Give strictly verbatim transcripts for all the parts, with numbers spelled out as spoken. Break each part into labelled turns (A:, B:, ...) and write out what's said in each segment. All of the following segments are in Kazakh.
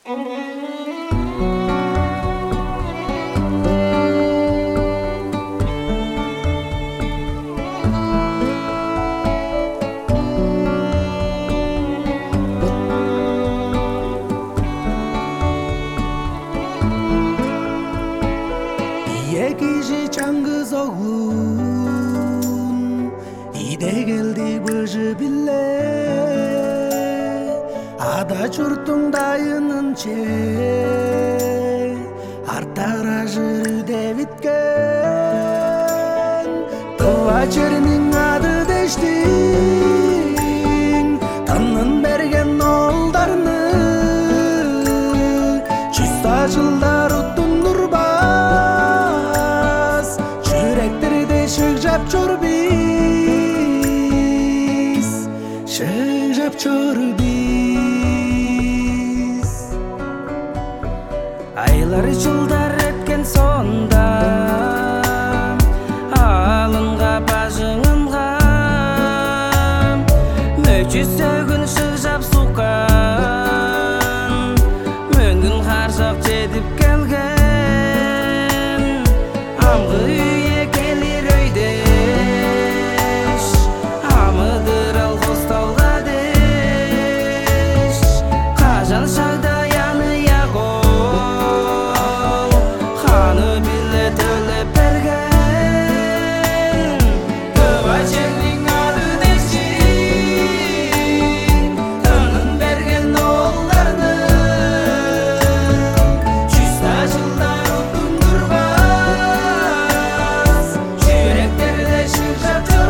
A: Киши чаңгы согун иде келди быжы биле ада журттуң дайынын че артара жырде биткен тыва жеринин ады дештиң тынын берген олдарны жүзда жылдар уттундурбас жүректерде шыгжап чор биз шыгжап чор биз айлар жылдар өткен сонда алынга бажыңынга мөчүсөгүн шыгжап суккан мөңгүн каржак жетип келген амгы үйе келир өйдеш амыдыр ал косталга деш кажан шагда яны ягол ханы биле төлөп берген тыва жердин ады дештиң тынын берген олдарны жүзда жылдар уттундурбас жүректерде шыгжап чор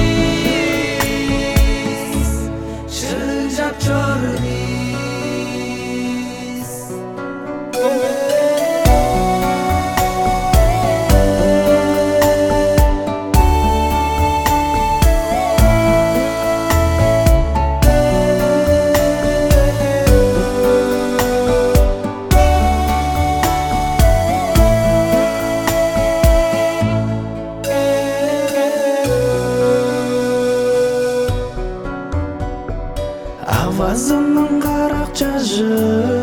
A: биз шыгжап чор биз Авазымның қарақ жажы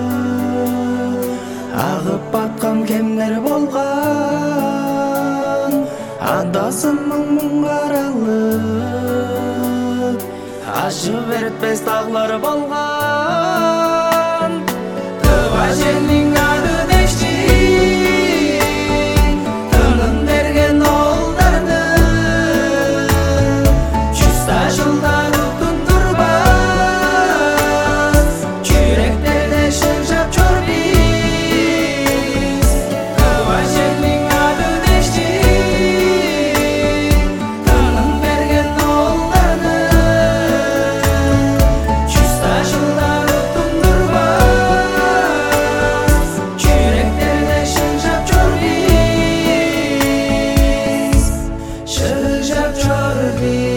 A: ағып батқан кемдер болған адасымның мұңаралық ашы берітпес тағлар болған тыва жердің ады дештиң тынын берген олдарны жүзда жылдар Should've